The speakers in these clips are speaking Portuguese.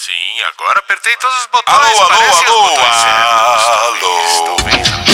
Sim, agora apertei todos os botões. Alô, parecem alô, os botões alô, certos. alô.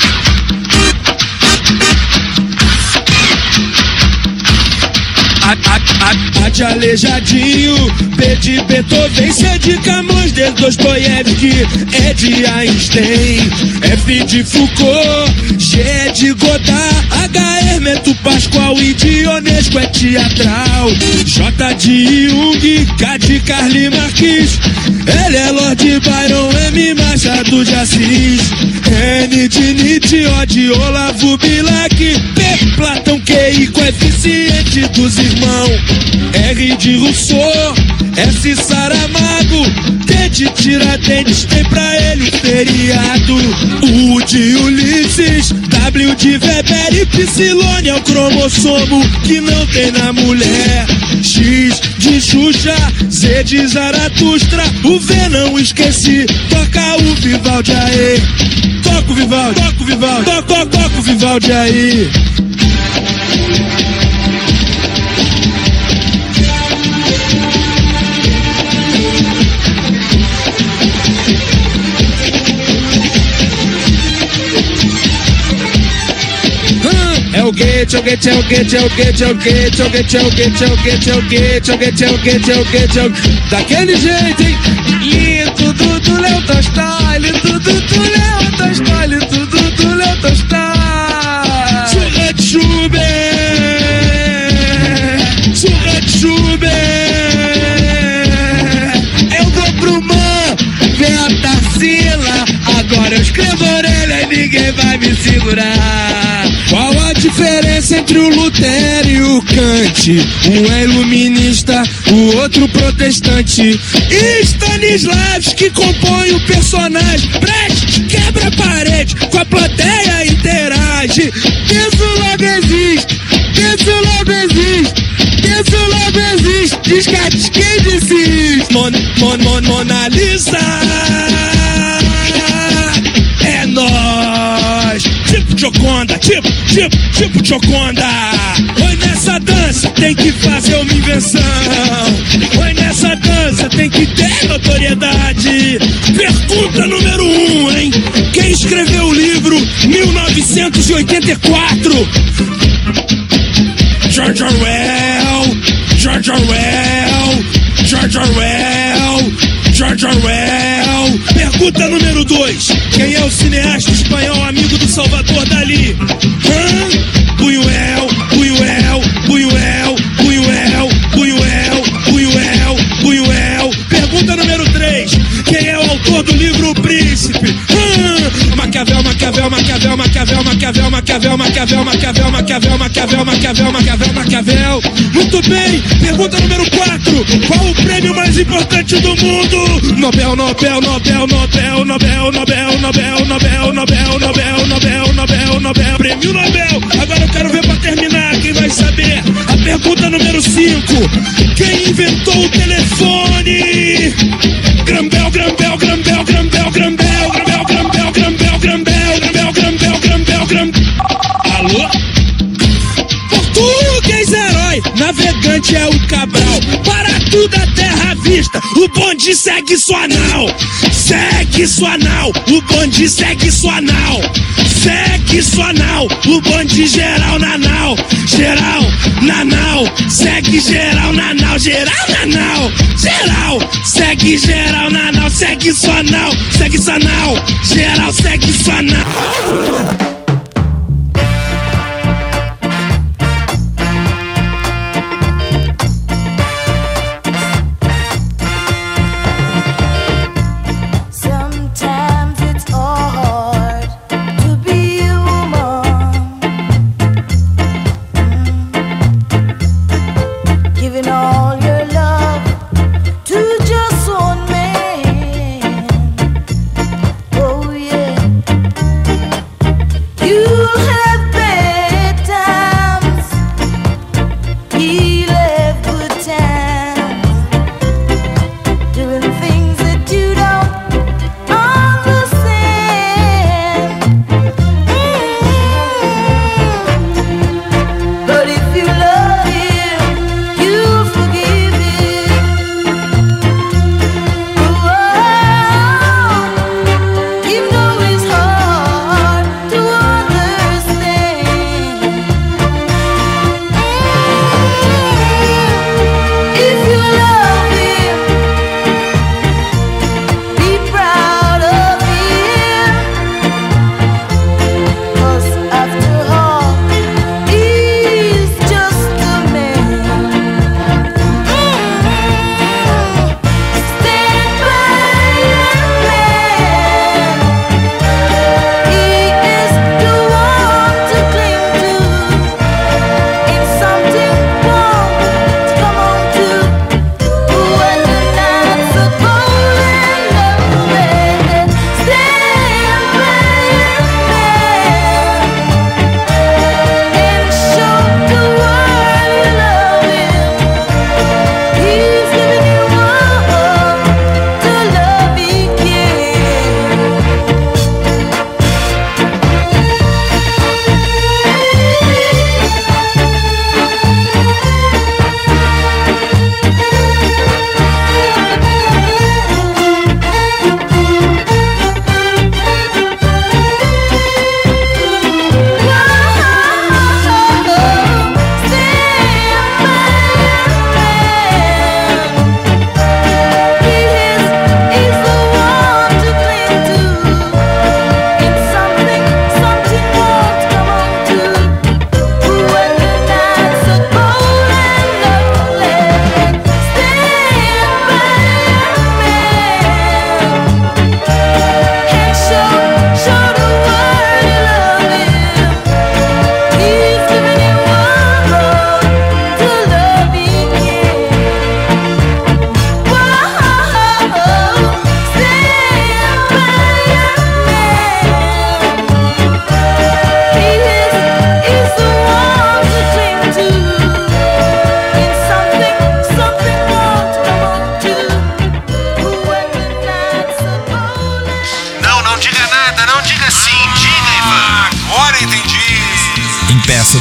A de Aleijadinho, B de Beethoven, C de Camões, D de Dostoiévski, E de Einstein, F de Foucault, G de Godard, H Hermeto Pascoal, I de Ionesco é teatral, J de Jung, K de Karl Marx, L é Lord Byron, M Machado de Assis, N de Nietzsche, O de Olavo Bilac, P Platão, Q coeficiente dos irmãos, R de Rousseau, S Saramago, T de Tiradentes, tem pra ele o feriado, U de Ulisses, W de Weber e Psilone é o cromossomo que não tem na mulher, X de Xuxa, Z de Zaratustra, o V não esqueci, toca o Vivaldi aí, toca o Vivaldi, toca o Vivaldi, toca o Vivaldi aí. É o Goethe, é o Goethe, é o Goethe, é o Goethe, é o Goethe, é o Goethe, é o Goethe, é o Goethe, é o Goethe, é o Goethe, é o Goethe, é o Goethe, é o daquele jeito, hein? E tudo do Léo Tolstói, tudo do Léo Tolstói, tudo do Léo Tolstói. Surra de Schubert, surra de Schubert. Eu dou pro man, vem a Tarsila, agora eu escrevo orelha e ninguém vai me segurar. Qual a diferença entre o Lutero e o Kant? Um é iluminista, o outro protestante. E Stanislavski compõe o personagem. Brecht quebra a parede, com a plateia interage. Penso logo existe, penso logo existe, penso logo existe. Descarte quem disse isso? Mona Lisa é nós. Tipo Gioconda, tipo Gioconda. Oi, nessa dança tem que fazer uma invenção. Oi, nessa dança tem que ter notoriedade. Pergunta número 1, hein? Quem escreveu o livro 1984? George Orwell, George Orwell, George Orwell, George Orwell. Pergunta número 2. Quem é o cineasta espanhol amigo do Salvador Dalí? Buñuel, Buñuel, Buñuel, Buñuel, Buñuel, Buñuel, Buñuel. Pergunta número 3. Quem é o autor do livro O Príncipe? Maquiavel, Maquiavel, Maquiavel, Maquiavel, Maquiavel, Maquiavel, Maquiavel, Maquiavel, Maquiavel, Maquiavel, Maquiavel, Maquiavel, Maquiavel. Muito bem. Pergunta número 4. Qual o prêmio mais importante do mundo? Nobel, Nobel, Nobel, Nobel, Nobel, Nobel, Nobel, Nobel, Nobel, Nobel, Nobel, Nobel, Nobel. Prêmio Nobel. Agora eu quero ver pra terminar. Quem vai saber? A pergunta número 5. Quem inventou o telefone? Grambel, Grambel, Grambel, Grambel, Grambel, Grambel, Grambel, Grambel, Grambel, Grambel, Grambel, Grambel, Grambel. Alô? Português herói, navegante é o Cabral. Para tudo a terra à vista, o bonde segue sua nau. Segue sua nau, o bonde segue sua nau. Segue sua nau, o bonde geral na nau. Geral na nau, segue geral na nau. Geral na nau, geral, segue geral na nau. Segue sua nau, segue sua nau. Geral, segue sua nau.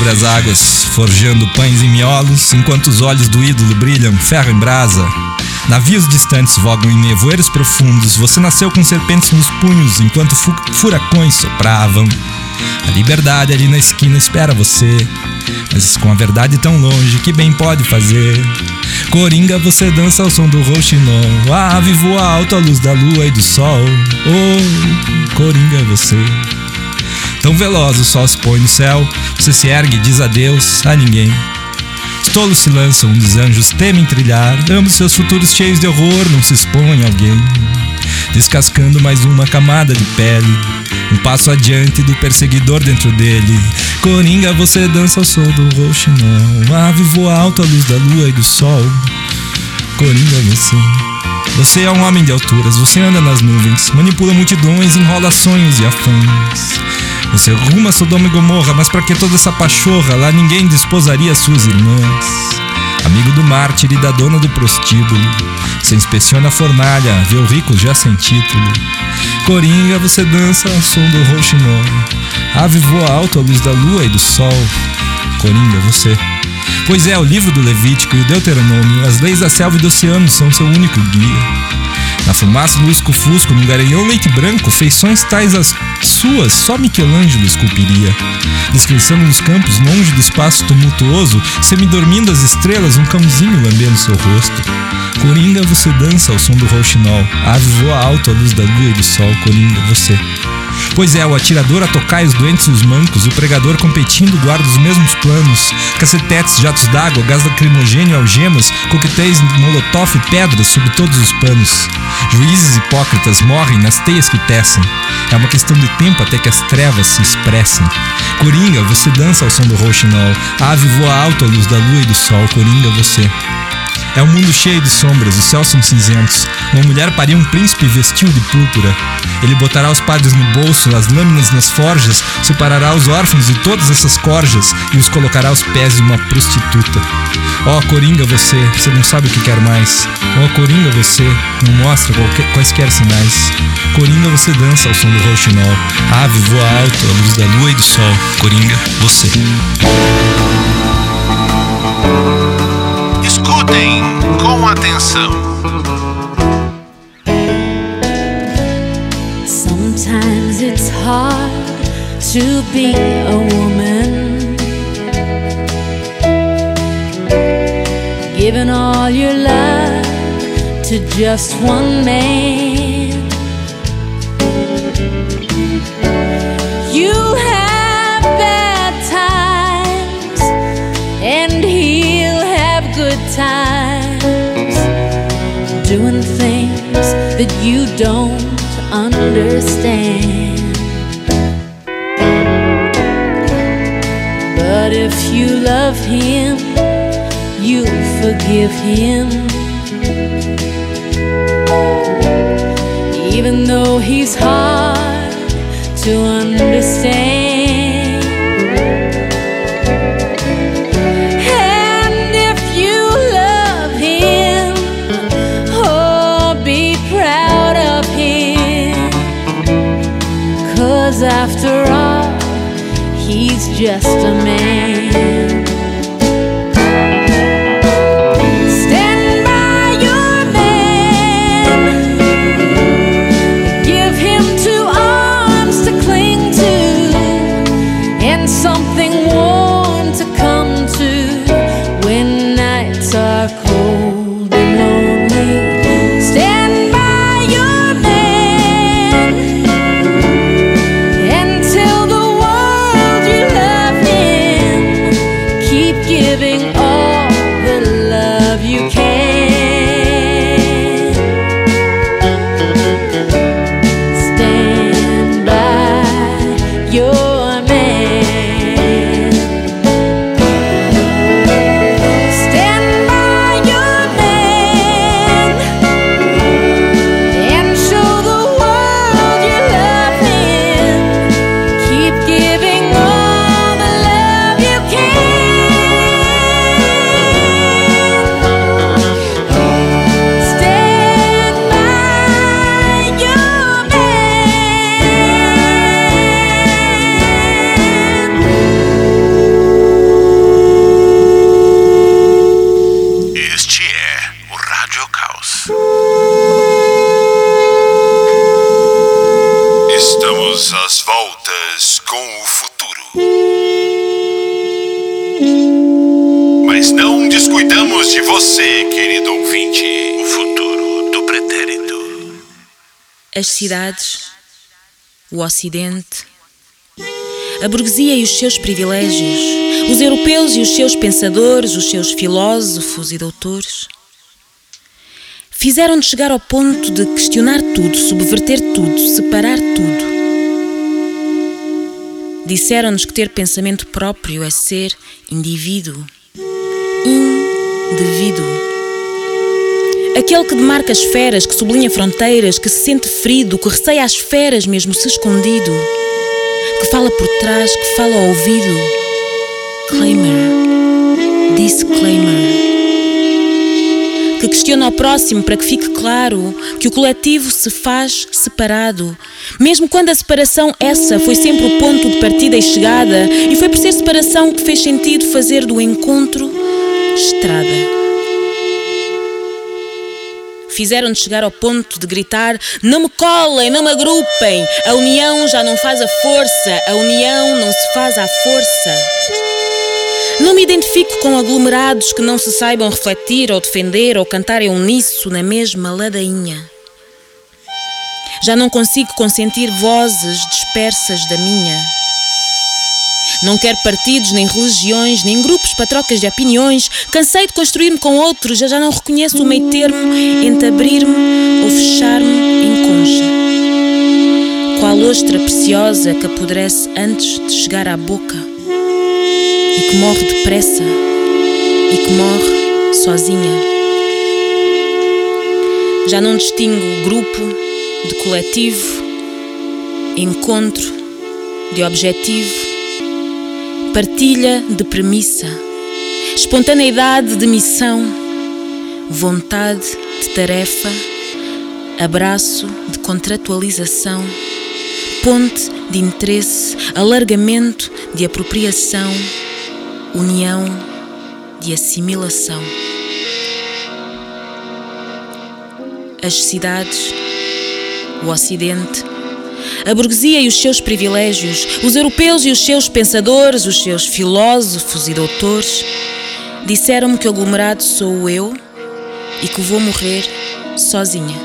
sobre as águas, forjando pães em miolos, enquanto os olhos do ídolo brilham, ferro em brasa. Navios distantes vogam em nevoeiros profundos. Você nasceu com serpentes nos punhos, enquanto furacões sopravam. A liberdade ali na esquina espera você, mas com a verdade tão longe, que bem pode fazer? Coringa, você dança ao som do rouxinol. A ave voa alto à luz da lua e do sol. Oh, Coringa, você. Tão veloz o sol se põe no céu, você se ergue e diz adeus a ninguém. Os tolos se lançam, os anjos temem trilhar. Ambos seus futuros cheios de horror, não se expõem a alguém. Descascando mais uma camada de pele, um passo adiante do perseguidor dentro dele. Coringa, você dança ao som do rouxinol. A ave voa alto à luz da lua e do sol. Coringa, você. Você é um homem de alturas, você anda nas nuvens, manipula multidões, enrola sonhos e afãs. Você ruma Sodoma e Gomorra, mas pra que toda essa pachorra? Lá ninguém desposaria suas irmãs. Amigo do mártir e da dona do prostíbulo, você inspeciona a fornalha, vê o rico já sem título. Coringa, você dança ao som do rouxinol. Ave voa alto à luz da lua e do sol. Coringa, você. Pois é, o livro do Levítico e o Deuteronômio, as leis da selva e do oceano são seu único guia. Na fumaça do lusco-fusco, num garanhão leite branco, feições tais as suas só Michelangelo esculpiria. Descansando nos campos, longe do espaço tumultuoso, semidormindo as estrelas, um cãozinho lambendo seu rosto. Coringa, você dança ao som do rouxinol. A ave voa alto à luz da lua e do sol. Coringa, você. Pois é, o atirador a tocar os doentes e os mancos, o pregador competindo guarda os mesmos planos. Cacetetes, jatos d'água, gás lacrimogêneo, algemas, coquetéis, molotov e pedras sob todos os panos. Juízes hipócritas morrem nas teias que tecem. É uma questão de tempo até que as trevas se expressem. Coringa, você dança ao som do rouxinol. A ave voa alto à luz da lua e do sol. Coringa, você. É um mundo cheio de sombras, os céus são cinzentos. Uma mulher pariu um príncipe vestido de púrpura. Ele botará os padres no bolso, as lâminas nas forjas, separará os órfãos de todas essas corjas e os colocará aos pés de uma prostituta. Ó, Coringa, você não sabe o que quer mais. Ó, Coringa, você não mostra quaisquer sinais. Coringa, você dança ao som do rouxinol. A ave voa alto à luz da lua e do sol. Coringa, você. Escutem com atenção. Sometimes it's hard to be a woman, giving all your love to just one man. You have bad times and he'll have good times, doing things that you don't understand. But if you love him, you forgive him, even though he's hard to understand. And if you love him, oh, be proud of him, 'cause after all, he's just a man. Stand by your man, give him 2 arms to cling to, and something warm to come to when nights are cold and lonely. Stand by your man until the world you love him de você, querido ouvinte, o futuro do pretérito. As cidades, o Ocidente, a burguesia e os seus privilégios, os europeus e os seus pensadores, os seus filósofos e doutores, fizeram-nos chegar ao ponto de questionar tudo, subverter tudo, separar tudo. Disseram-nos que ter pensamento próprio é ser indivíduo, indivíduo. Aquele que demarca as esferas, que sublinha fronteiras, que se sente ferido, que receia as esferas mesmo se escondido, que fala por trás, que fala ao ouvido. Claimer, disclaimer. Que questiona ao próximo para que fique claro que o coletivo se faz separado, mesmo quando a separação essa foi sempre o ponto de partida e chegada, e foi por ser separação que fez sentido fazer do encontro estrada. Fizeram-nos chegar ao ponto de gritar: não me colem, não me agrupem, a união já não faz a força, a união não se faz à força. Não me identifico com aglomerados que não se saibam refletir ou defender ou cantar em uníssono na mesma ladainha. Já não consigo consentir vozes dispersas da minha. Não quero partidos, nem religiões, nem grupos para trocas de opiniões. Cansei de construir-me com outros, já não reconheço o meio termo entre abrir-me ou fechar-me em concha. Qual ostra preciosa que apodrece antes de chegar à boca, e que morre depressa, e que morre sozinha. Já não distingo grupo de coletivo, encontro de objetivo, partilha de premissa, espontaneidade de missão, vontade de tarefa, abraço de contratualização, ponte de interesse, alargamento de apropriação, união de assimilação. As cidades, o Ocidente, a burguesia e os seus privilégios, os europeus e os seus pensadores, os seus filósofos e doutores, disseram-me que o aglomerado sou eu e que vou morrer sozinha.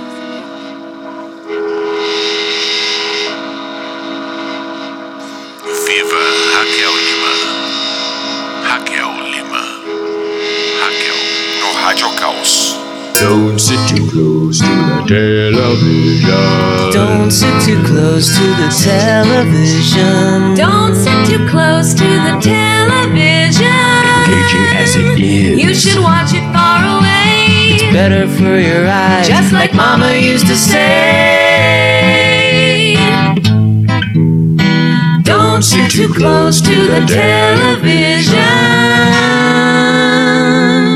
Viva Raquel Lima. Raquel Lima. Raquel no Rádio Caos. Don't sit too close to the television. Don't sit too close to the television. Don't sit too close to the television. Engaging as it is. You should watch it far away. Better for your eyes, Just like Mama used to say. Don't sit too close to the television.